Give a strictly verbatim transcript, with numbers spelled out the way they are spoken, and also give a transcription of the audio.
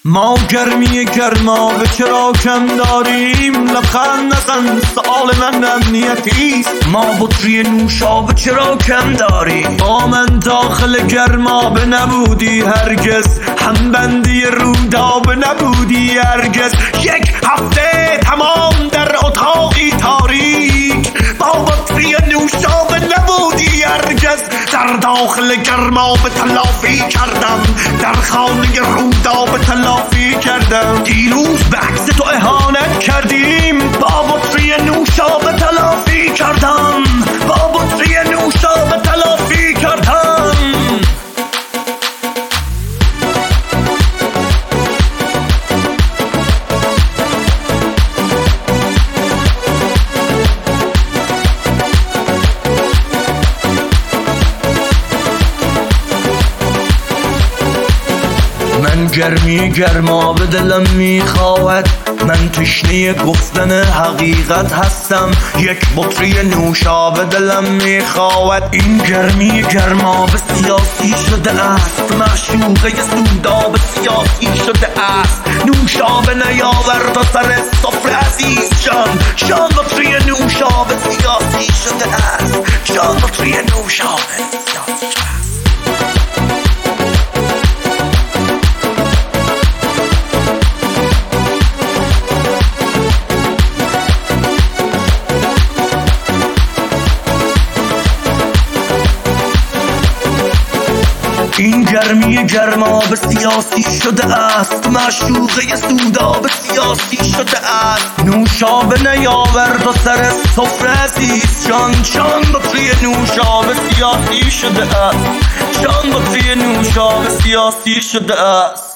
ما گرمی گرمابه چرا کم داریم؟ لبخند نزن سؤال من امنیتیست. ما بطری نوشابه چرا کم داریم؟ با من داخل گرمابه نبودی هرگز، هم بندی رودابه نبودی هرگز. یک هفته تمام در اتاقی تاریک، با بطری نوشابه نبودی هرگز. در داخل گرمابه تلافی کردم، در خانه رودابه تلافی کردم. دیروز به عکس تو اهانت کردیم، با بطری نوشابه تلافی کردم، با بطری نوشابه تلافی کردم. من گرمی گرمابه دلم میخواهد، من تشنه گفتن حقیقت هستم. یک بطری نوشابه دلم میخواهد. این گرمی گرمابه سیاسی شده است، معشوقه سودابه سیاسی شده است. نوشابه نیاور تا سر سفره عزیز جان، جان بطری نوشابه سیاسی شده است، جان بطری نوشابه سیاسی شده است. این گرمی گرمابه سیاسی شده است، معشوقه سودابه سیاسی شده است. نوشابه نیاور تا سر سفره عزیز جان، جان بطری نوشابه سیاسی شده است، جان بطری نوشابه سیاسی شده است.